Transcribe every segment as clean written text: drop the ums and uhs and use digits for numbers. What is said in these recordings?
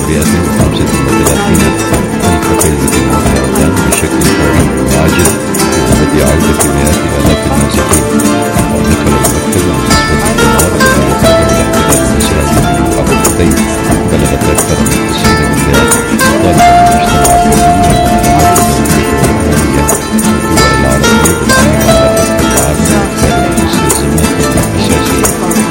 435 ألف كلمة مؤخرة بشكل فوري وعاجل بهدف عودة مئات آلاف النازحين. وذكر المكتب عن نسبة الدمار التي يتبع الاحتلال الإسرائيلي للمحافظتين بلغت أكثر من 90 مليار، طالبا المجتمع الدولي والمجتمعات الدولية والدول العربية بالعمل على فتح العالم وإدخال المستلزمات الأساسية.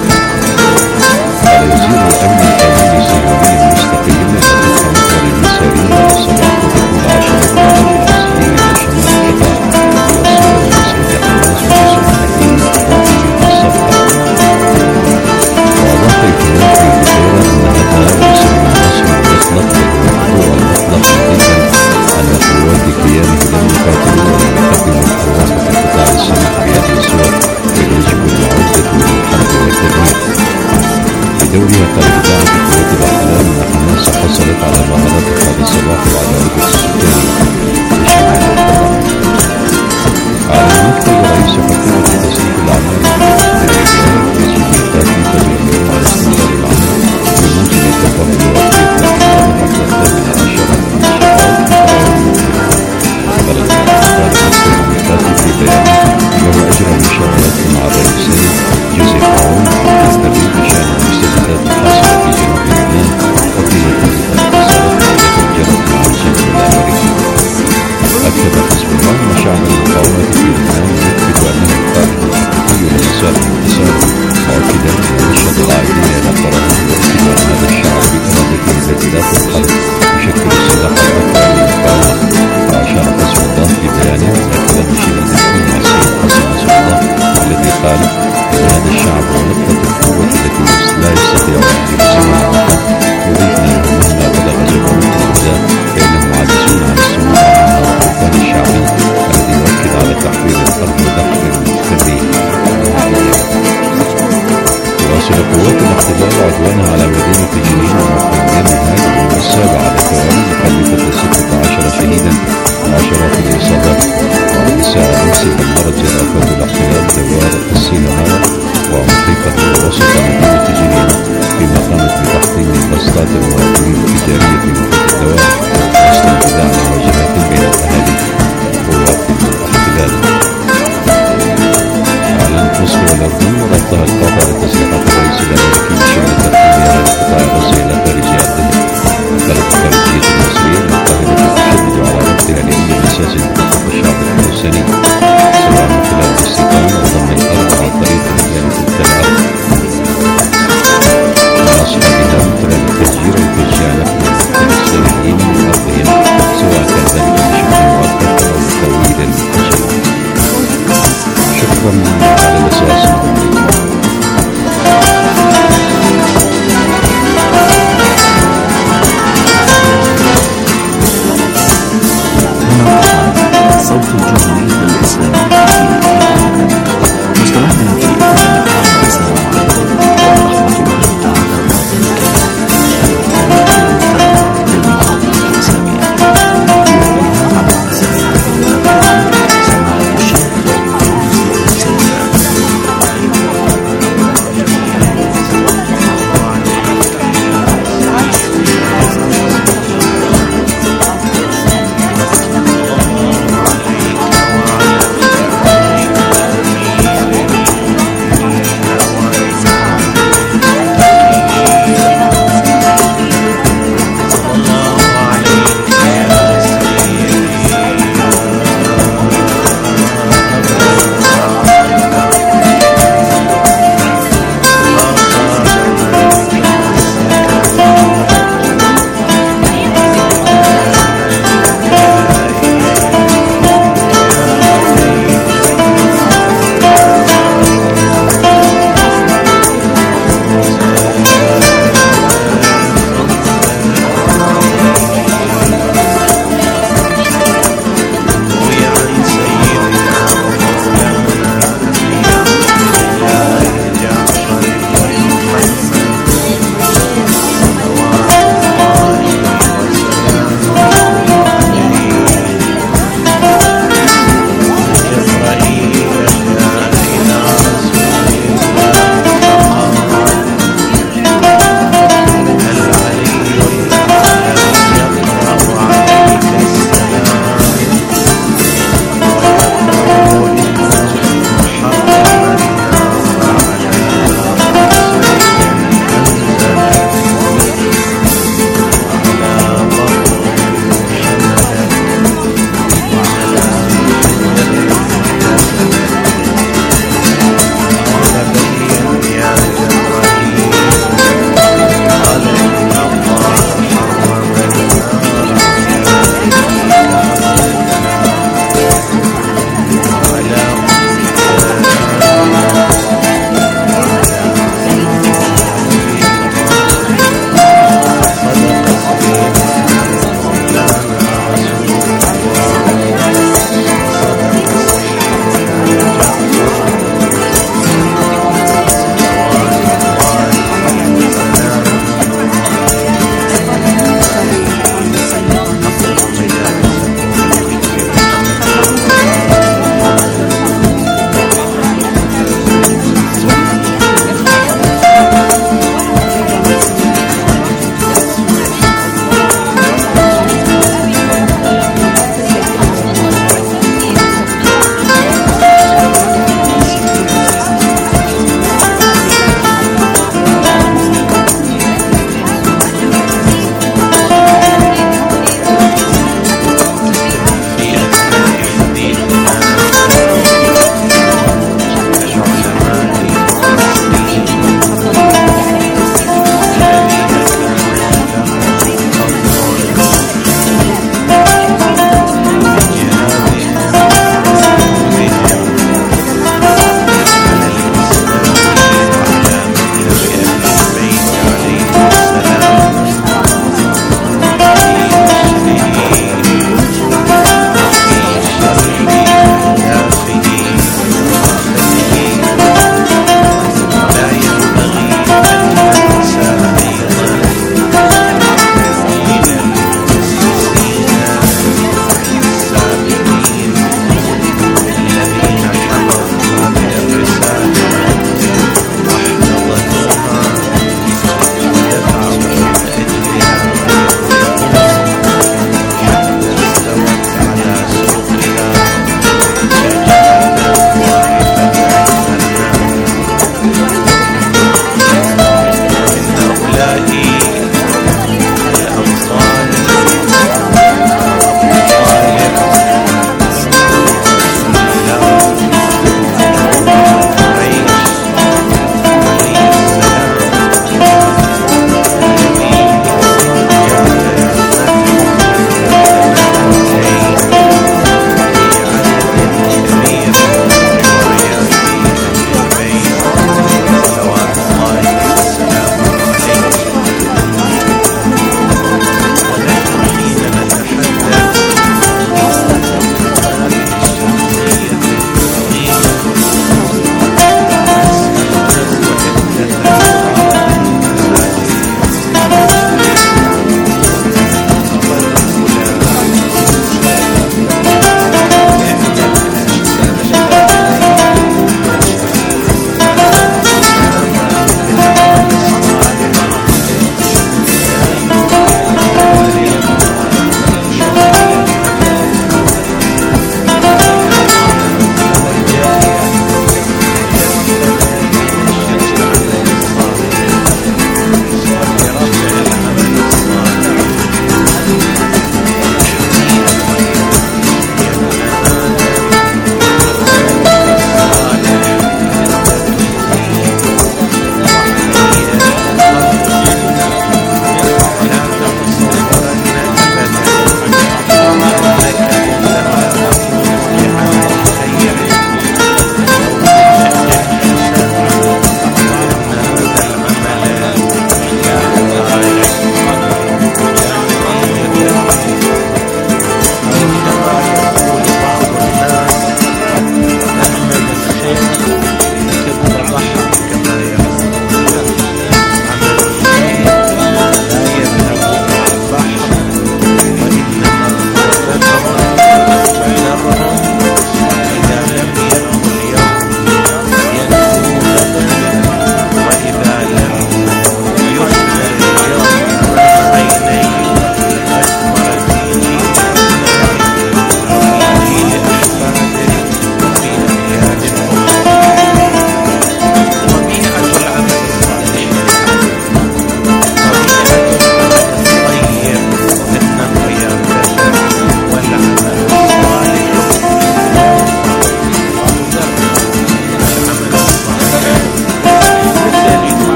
قال وزير الأمن القومي الصهيوني المستقيم أن فتح مطار المساري هذا الصباح ودخول عشرات آلاف الغازيين إلى شمال قطاع ليوصلوا مسجد حماس وجزء مهين من الصفحة. وأضاف الكلام في البداية أن هذا ليس بالمناسب المطلق بل هو الموضوع المطلق جدا أن قوات كيانه لم يقاتلوا ولم يقدموا القوات في قطاع السمح بهذه الصور، بل يجب العودة للحرب والتدمير. في دورها قال إذاعة قوات الاحتلال أن حماس حصلت على مهارات هذا الصباح وعلى رؤية السكان بشمال القطاع. أعلن مكتب رئيس حكومة تسليح الأعمال الإدارية مسؤولية تأكيد اليوم على استمرار العمل بموجب اتفاق وقية الاحتلال حتى 18 من قال المكتب في بيانه أنه أجرى مشاورات مع الرئيسين جوزيف عون والمستبد بشأن المستجدات الحاصلة في جنوب لبنان وقيادة الاتصالات التي جرت مع الجيش الأمريكي. أكد حزب الله أن شعب المقاومة في لبنان يثبت أنه قائد حقيقي لمسار الانتصار، مؤكدا أن ينشد العائلين إلى قراره ويؤكد أن هذا الشعب بإرادته التي لا تنقل يشكل سلاح الأكبر للمقاومة. وأشار حزب الله في بيانه إلى كلام شيخ المسلم السيد حسن نصر الله الذي قال إن هذا الشعب هو نقطة القوة التي لا يستطيع أن يهزمها أحد، يضيف أنه مهما بلغ جبروت الأعداء فإنهم عاجزون عن الصمود عن الطوفان الشعبي الذي يؤكد على تحويل الأرض ودقق المحتمين. تواصل قوات الاحتلال عدوانها على مدينة جنين ومقاومتها اليوم السابع على التوالي مخلفة 16 شهيدا وعشرات الإصابات. وعلى الساعة أمس دمرت جرافات الاحتلال دوار السينمارا ومحيطه ووسط مدينة جنين، فيما قامت بتحطيم بسطات المواطنين التجارية في محيط الدوار وسط انتزاع مواجهات بين الأهالي وقوات الاحتلال. أعلنت مصر والأردن ربطها القاطع لتصريحات الرئيس الأمريكي بشأن ترحيلها لقطاع غزة إلى خارج أرضه. قالت الخارجية المصرية أن القاهرة تشدد على ربطها لأي مساس بحقوق الشعب الفلسطيني سواء من خلال الاستيطان أو ضم الأرض عن طريق إدانة التلعب مع أصحابها من خلال التهجير أو تشجيع نقل الفلسطينيين من أرضهم، سواء كان ذلك بشكل مؤقت أو طويل أجل. شكرا على الأساس.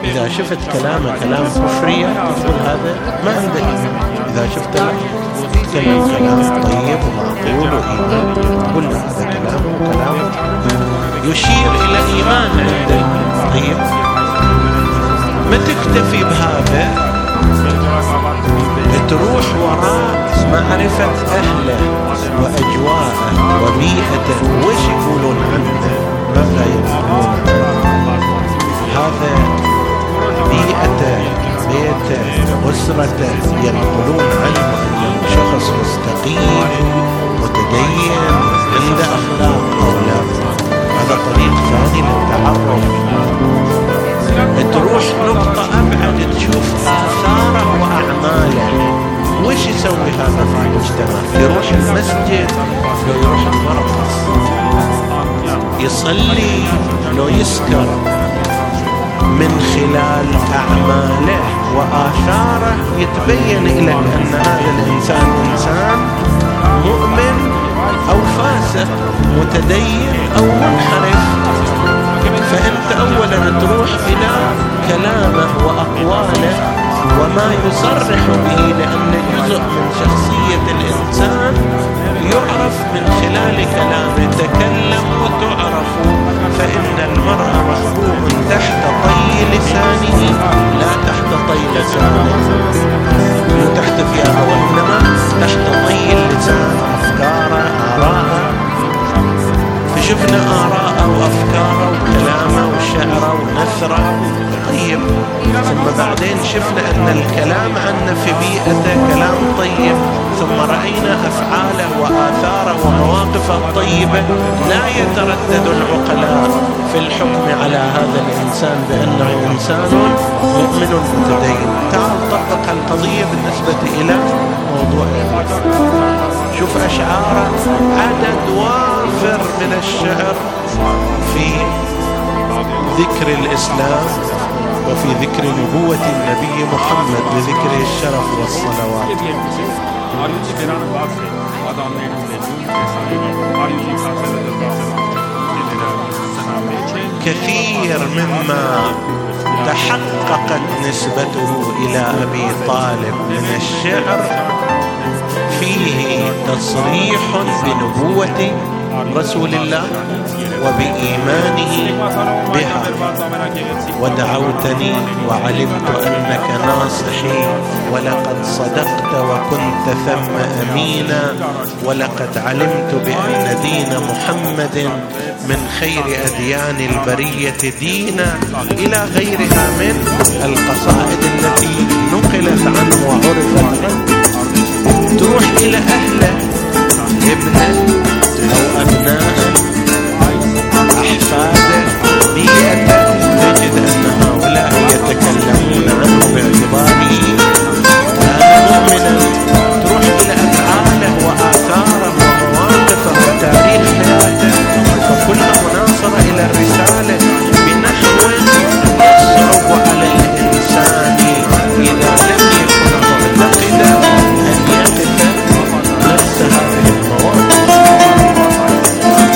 إذا شفت كلامه كلام كفرية تقول هذا ما عنده إيمان. إذا شفت كلام طيب ومعقول وإيمان تقول هذا كلام يشير إلى إيمان عنده. طيب ما تكتفي بهذا، تروح وراء معرفة أهله وأجواءه وبيئته، وش يقولون عنه، ماذا يقولون عنه، هذا بيئته بيته أسرته ينقلون عنه أنه شخص مستقيم متدين عنده أخلاق أو لا. هذا طريق ثاني للتعرف. تروح نقطة أبعد تشوف آثاره وأعماله، وش يسوي هذا في المجتمع، يروح المسجد لو يروح المرقص، يصلي لو يسكر. من خلال أعماله وآثاره يتبين إلى أن هذا الإنسان إنسان مؤمن أو فاسق، متدين أو منحرف. فأنت أولا تروح إلى كلامه وأقواله وما يصرح به، لأن جزء من شخصية الإنسان يعرف من خلال كلامه. تكلم وتعرف. فإن المرء مخبوء تحت طي لسانه لا تحت طي لسانه، مو تحت ثيابه وإنما تحت طي اللسان، أفكاره آراءه. فشفنا آراءه وأفكاره وكلامه وشعره ونثره. طيب ثم بعدين شفنا أن الكلام عنه في بيئته كلام طيب، ثم رأينا أفعاله وآثاره ومواقفه الطيبة. لا يتردد العقلاء في الحكم على هذا الإنسان بأنه إنسان مؤمن متدين. تعال طبق القضية بالنسبة إلى موضوع. شوف أشعاره، عدد وافر من الشعر في ذكر الإسلام وفي ذكر نبوة النبي محمد بذكره الشرف والصلوات. كثير مما تحققت نسبته إلى أبي طالب من الشعر فيه تصريح بنبوة رسول الله وبإيمانه بها. ودعوتني وعلمت أنك ناصحي، ولقد صدقت وكنت ثم أمينا، ولقد علمت بأن دين محمد من خير أديان البرية دينا، إلى غيرها من القصائد التي نقلت عنه وعرفت عنه. تروح إلى أهله، ابنه أو أبنائه، أحفاده، بيئته، تجد أن هؤلاء يتكلمون عنه باعتباره كان مؤمنا. تروح إلى أفعاله وآثاره ومواقفه وتاريخ حياته، فكلها مناصرة إلى الرسالة بنحو يصعب على الإنسان إذا لم يكن معتقدا أن يقف نفس هذه المواقف.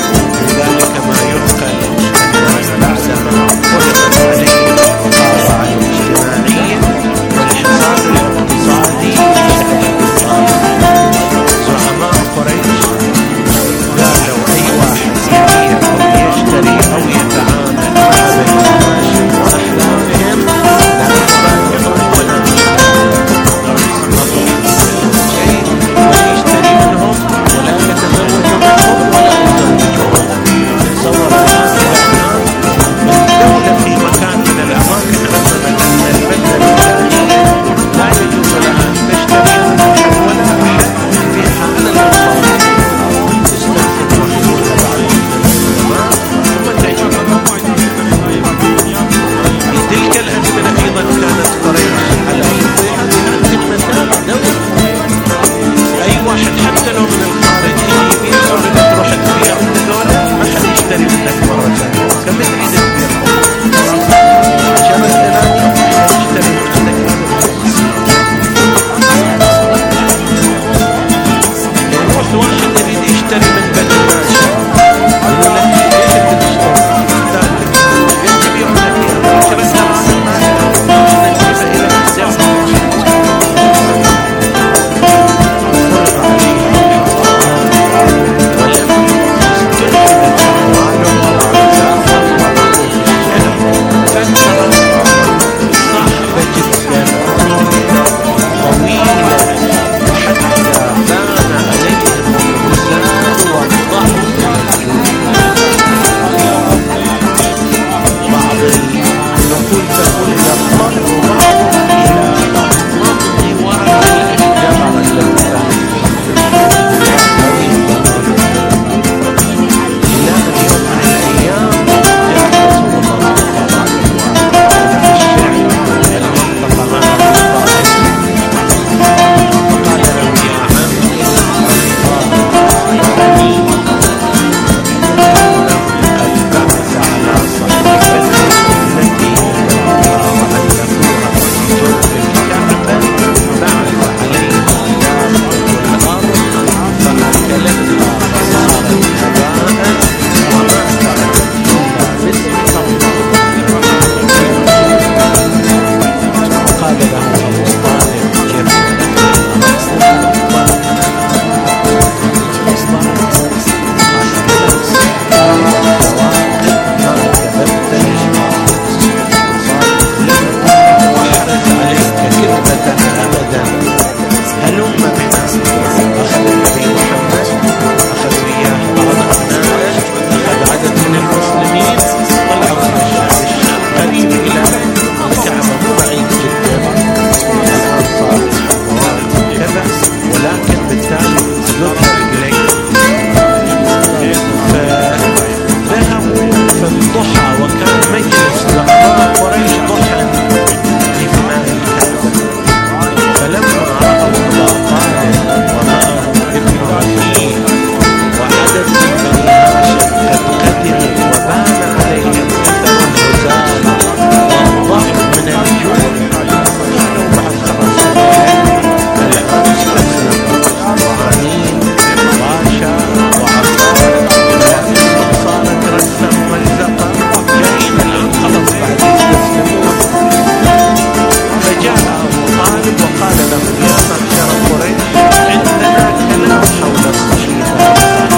يا معشر قريش عندنا كلام حول الصحيفة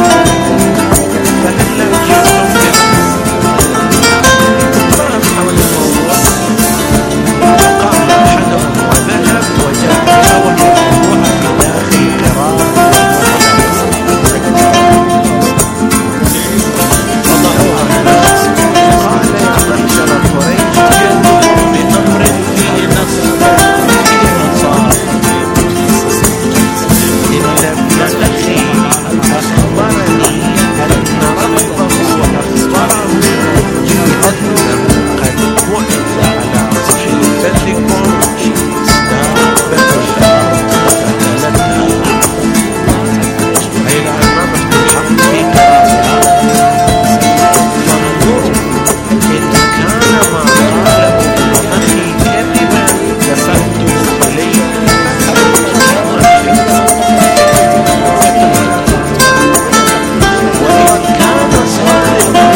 فهلا جئتم بالكلام حول الموضوع. فقام أحدهم وذهب وجاء بها ويضعها في داخل قرار وضعوها الناس. قال يا معشر قريش جئتكم بأمر فيه نصب فيه نصاب. إن ابن أخي أخبرني أن ربه أخبره بأنه قد بعث على صحيفتكم دابة فقتلتها. أي الإمام الحق في قرارها. فانظروا إن كان ما قاله ابن أخي كذبا دفعته إليه وإن كان صادقا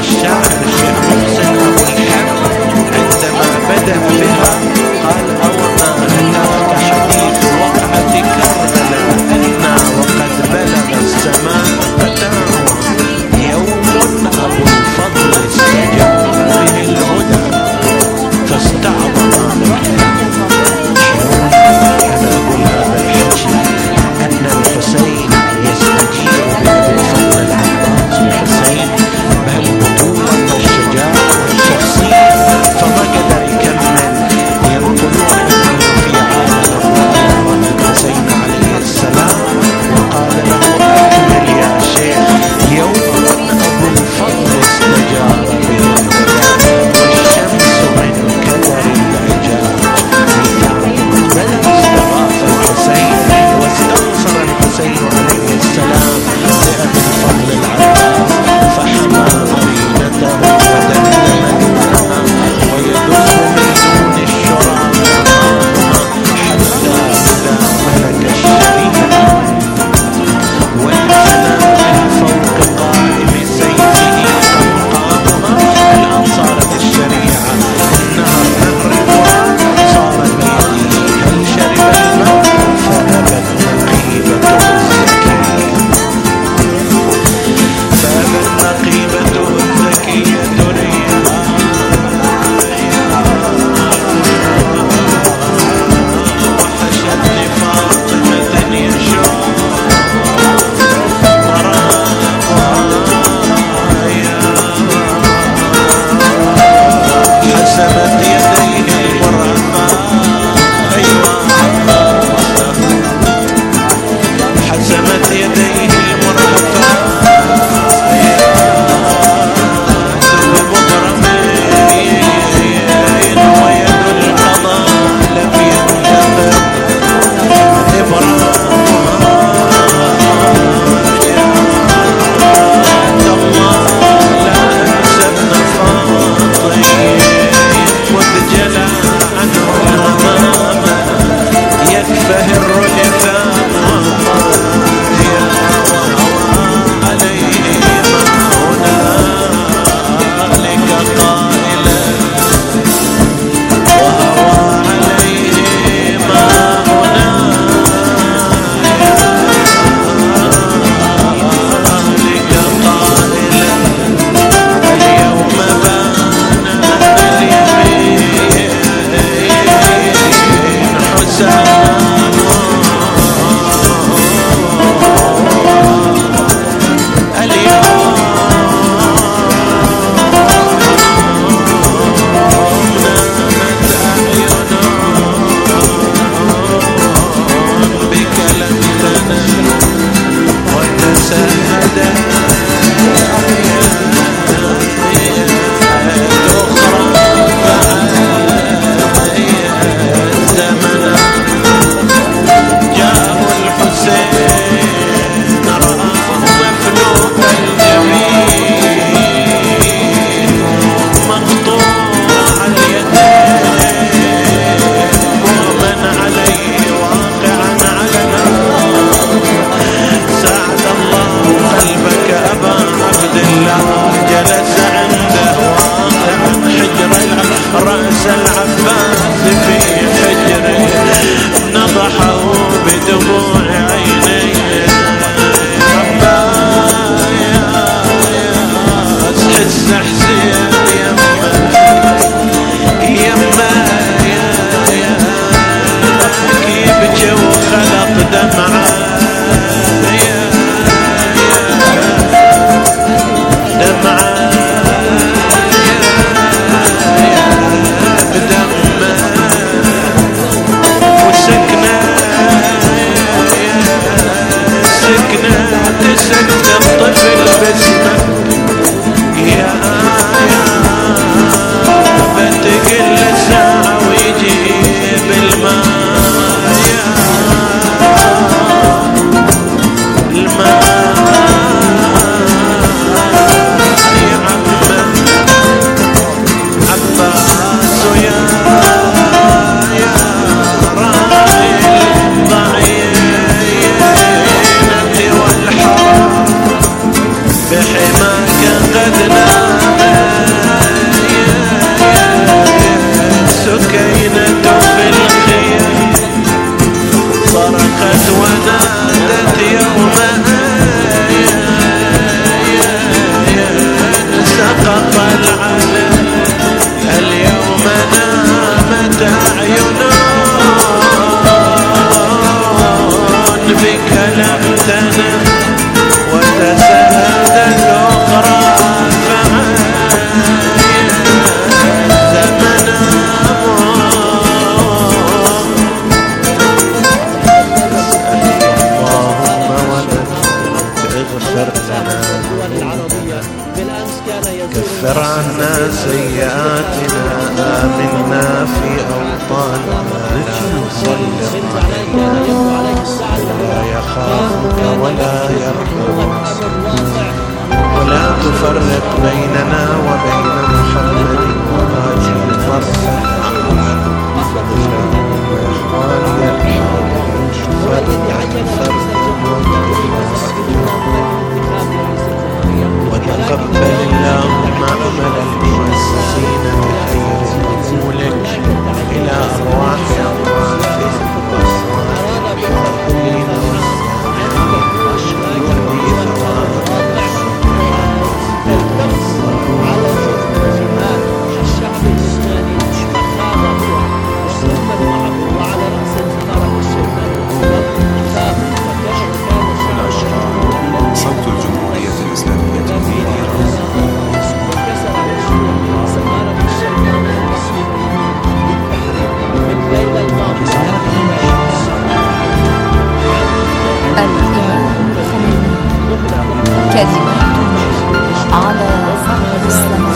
الشاعر الشيخ محسن أبو الحمد عندما بدأ بها قال: أوما أتاك حديث وقعة كربلاء أنا وقد بلغ السماء فتاوى يوم أبو الفضل استجاب به الهدى فاستعظم أنا أقول هذا الحكي أن الحسين يستجيب بأبي الفضل العباس الحسين بهالبطولة والشجاعة والشخصية، فما قدر يكمل. ينقلون أنه في عالم الرؤيا الحسين عليه السلام وقال له: أكمل يا شيخ. يوم أبو الفضل استجاب به الهدى والشمس من كدر العجاج بل استغاث الحسين واستنصر الحسين عليه السلام بأبي الفضل العباس فحمى مريضته ودمدم دونها ويدس من دون الشراب حتى إذا ملك الشريعة والمنى من فوق قائم سيفه قمقامها الآن صارت الشريعة النهر نهر الفرات صار بيده هل شرب الماء فأبت نقيبة الزكية وحشتني فاطمة يشوف حسبت يديه المرهفة حسبت يديه المرهفة ويد القضاء لم ينتظر يكفهر لفام عليه ما هنالك قائلا وهوى عليه ما هنالك قائلا اليوم بان اليمين حسام رأس العباس في حجره نضحه بدموع عينيه عباس حس حسين يما يبكي وخلق دمعه سكت الطفل باسمك يا بتقل ساعة ويجيب الماء يا الماء يا عباس يا راعي الضعينة والحرام بحماك قد نام كفر عنا سيئاتنا، آمنا في أوطاننا، لا نسلم لا يخافك ولا يرحمك، ولا تفرق بيننا وبين محمد وهذه الفرقة وإخواني الحاضرين، وتقبل اللهم عمل المؤسسين بخير قبولك إلى أرواح أمواتهم والصالحين صوت الجمهورية الإسلامية في إيران. كلمات على صدر السماء.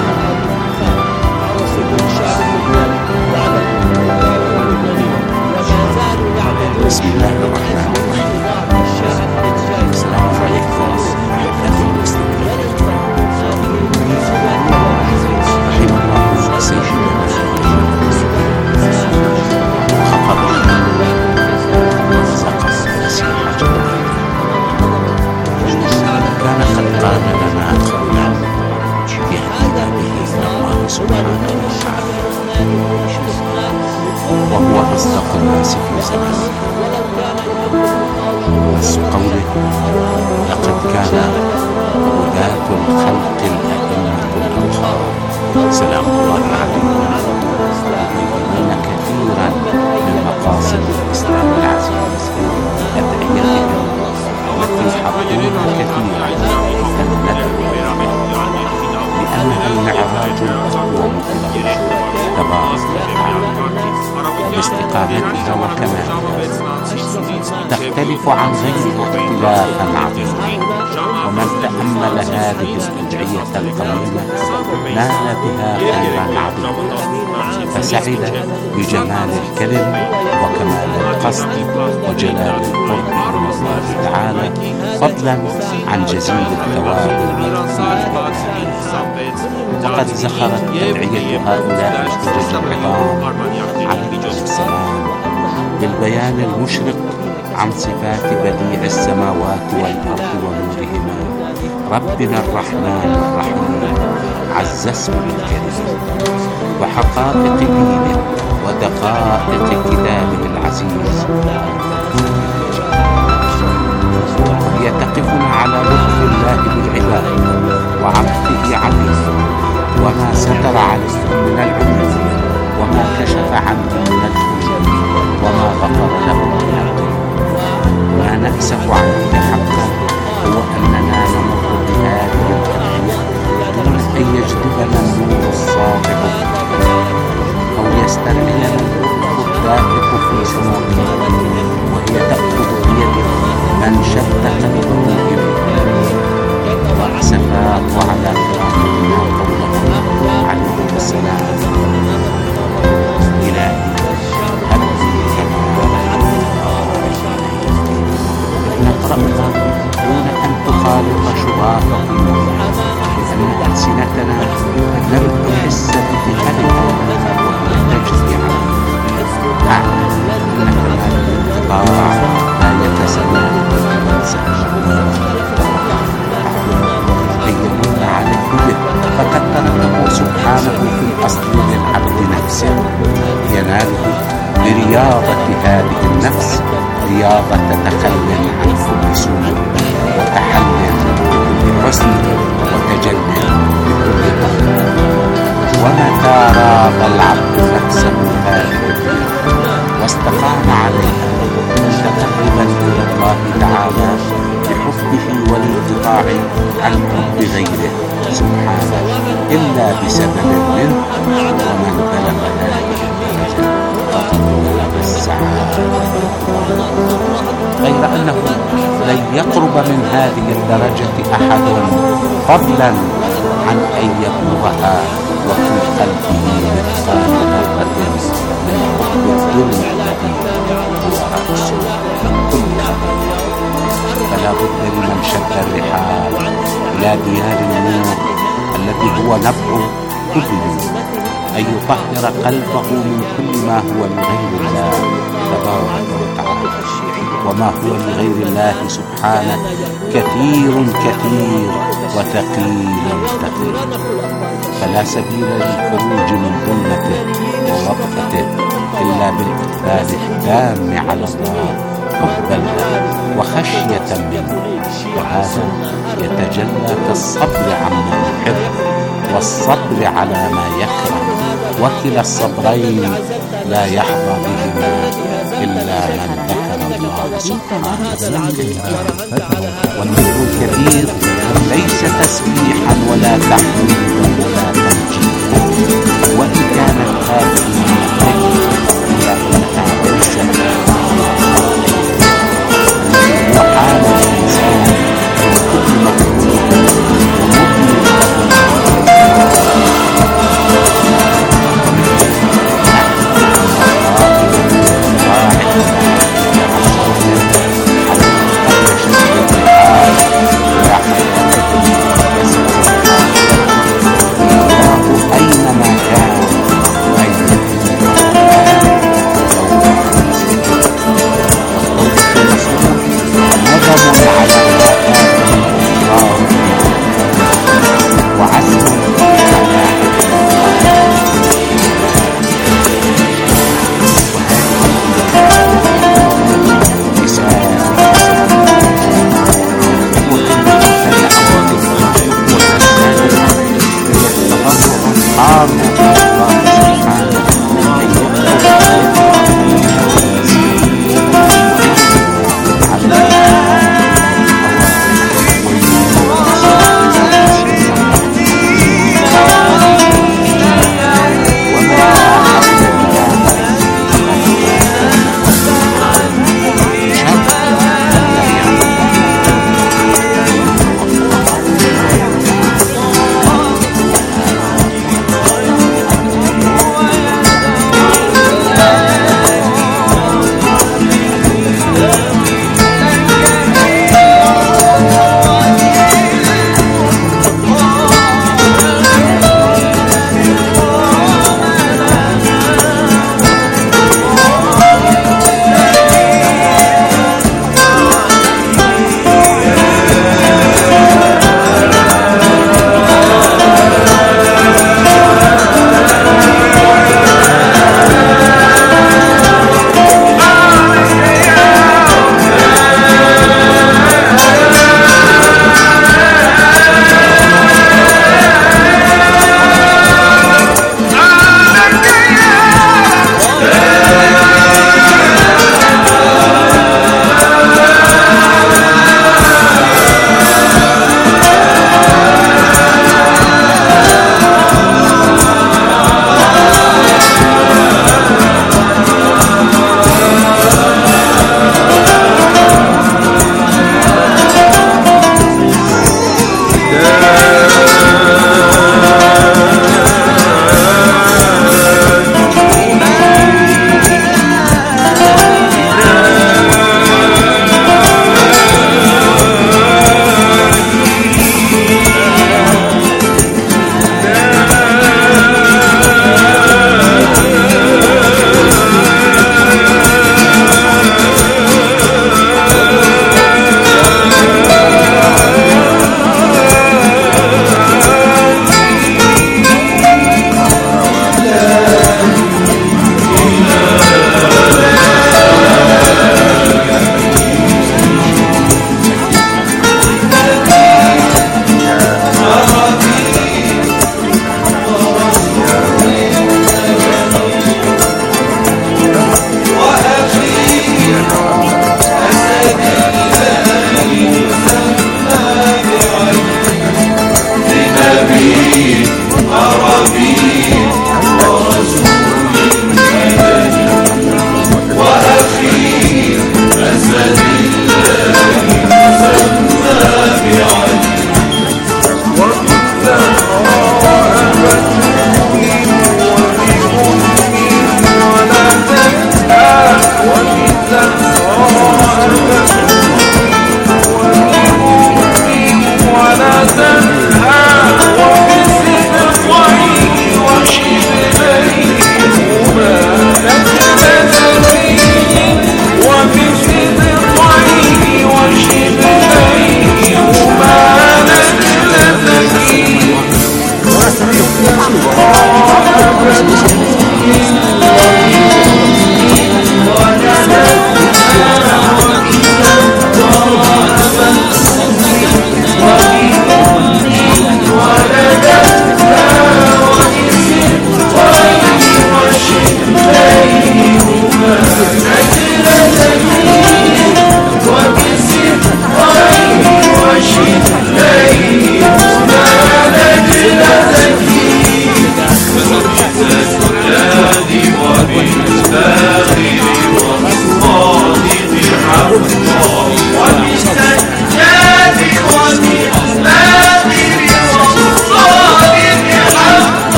بسم الله الرحمن الرحيم. السلام عليكم أحبتي المسلمين. رحم الله سيدنا وخطبنا ورزقنا نصيحة كان قد قال لنا قولا يهدينا به الله سبحانه وتعالى، وهو أصدق الناس في زمانه. نص قوله: لقد كان هداة الخلق الأئمة الأبصار سلام الله عليهم يبينون كثيرا من مقاصد الإسلام العزيز، أدعيتهم التي حضرنا كثيرا أن ندعو لأنها المعراج الأقوم إلى الله تبارك وتعالى باستقامتها وكمالها، تختلف عن غيرها اختلافا عظيما. ومن تأمل هذه الأدعية القديمة نال بها خيرا عظيما، فسعد بجمال الكلم وكمال القصد وجلال القرب من الله تعالى، فضلا عن جزيل الثواب المذكور. وقد زخرت أدعية هؤلاء الحجج العظام عليهم السلام بالبيان المشرق عن صفات بديع السماوات والأرض ونورهما، ربنا الرحمن الرحيم عز اسمه الكريم، وحقائق دينه ودقائق كتابه العزيز. وهي تقفنا على لطف الله بالعباد وعطفه عليهم، وما ستر عليهم من العيوب، وما كشف عنهم من الذنوب، وما غفر لهم من الذنوب. ما نأسف عليه حقا هو أننا نمر بهذه الأدعية دون أن يجذبنا النور الساطع أو يسترعينا اللطف الدافق في سمومنا، وهي تأخذ بيد من شتت القلوب. وأسفاء على قراءتنا قوله عليه السلام: إلهي هبني نقرأها دون أن تخالط شباط قلوبنا، لأن ألسنتنا لم تحس بثقلها وهي تجري عليه. أعلم أن كمال الانقطاع لا يتسنى بالإنسان، أن يمن عليه به، فقد تركه سبحانه في الأصل للعبد نفسه يناله برياضة هذه النفس، رياضة تخلى عن كل سوء وتحلى بكل حسن وتجلى بكل طهر. ومتى راض العبد نفسه هذه الدنيا واستقام عليها متقربا إلى الله تعالى بحبه والانقطاع عن حب غيره سبحانه إلا بسبب منه، ومن بلغ ذلك الدرجة فقد بلغ السبب. السعادة، غير أنه لن يقرب من هذه الدرجة أحد فضلا عن أن يبلغها وفي قلبه مثقال ذرة من حب الدنيا الذي هو رأس كل خطيئة. فلا بد لمن شد الرحال إلى ديار النور الذي هو نبع كل نور أن يطهر قلبه من كل ما هو لغير الله تبارك وتعالى. وما هو لغير الله سبحانه كثير كثير وثقيل ثقيل، فلا سبيل للخروج من ظلمته ووقفته إلا بالإقبال التام على الله حبا له وخشية منه، وهذا يتجلى في الصبر عما يحب والصبر على ما يكره، وكلا الصبرين لا يحظى بهما إلا من ذكر الله سبحانه وتعالى. والذكر الكثير ليس تسبيحا ولا تحميدا ولا تمجيدا، وإن كانت هذه إلا أنها ليست وحال الإنسان كل مكروه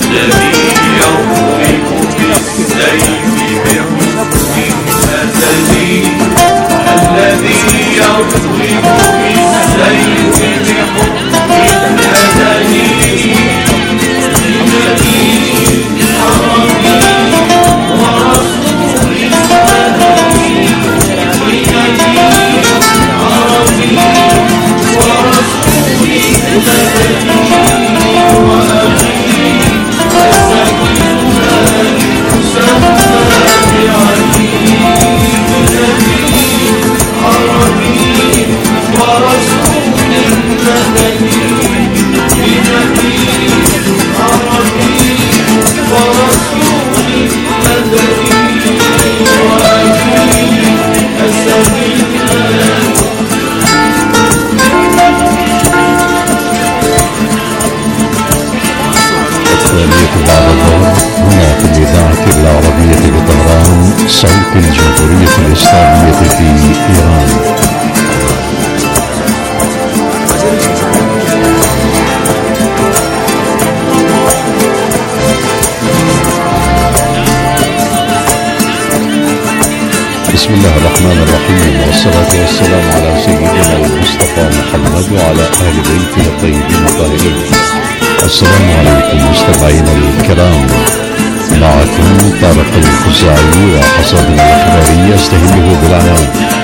صوت الجمهورية الإسلامية في إيران. بسم الله الرحمن الرحيم، والصلاة والسلام على سيدنا المصطفى محمد وعلى آل بيته الطيبين الطاهرين. السلام عليكم مستمعينا الكرام، معكم طارق الخزاعي وحسابنا الإخباري يستهله بالعناوين.